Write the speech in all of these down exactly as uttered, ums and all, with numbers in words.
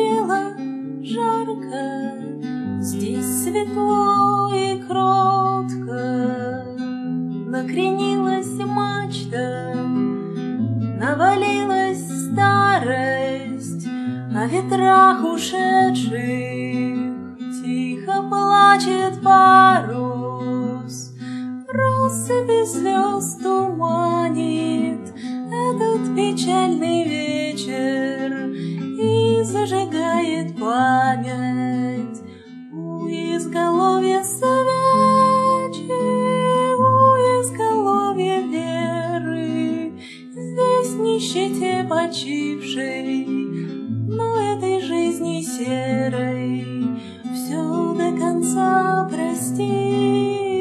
горело жарко, здесь светло и кротко. Накренилась мачта, навалилась старость, о ветрах ушедших тихо плачет парус. Россыпи звезд туманит этот печальный вечер и зажигает память у изголовья свечи, у изголовья веры. Здесь нищете почившей, но этой жизни серой все до конца простившей.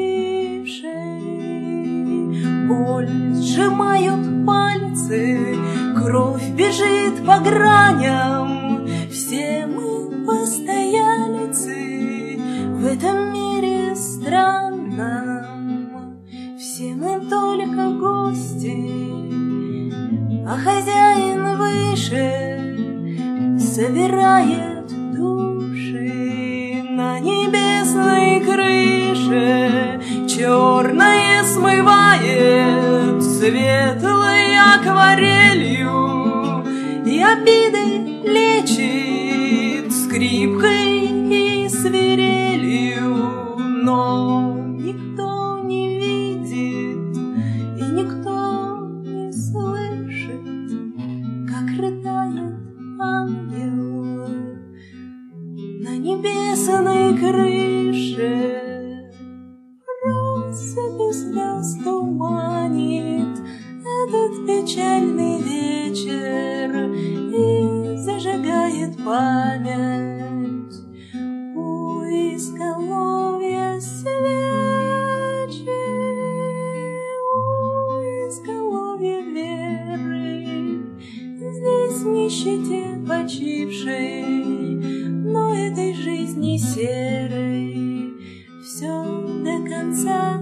Боль сжимают пальцы, кровь бежит по граням. Все мы постоялицы в этом мире странном. Все мы только гости, а хозяин выше собирает души на небесной крыше. Черное смывает светлой акварелью и обиды лечит скрипкой и свирелью. Но никто не видит и никто не слышит, как рыдает ангел на небесной крыше. Россыпи звезд туманит этот печальный вечер и зажигает память у изголовья свечи, у изголовья веры. Здесь нищете почившей, но этой жизни серой все до конца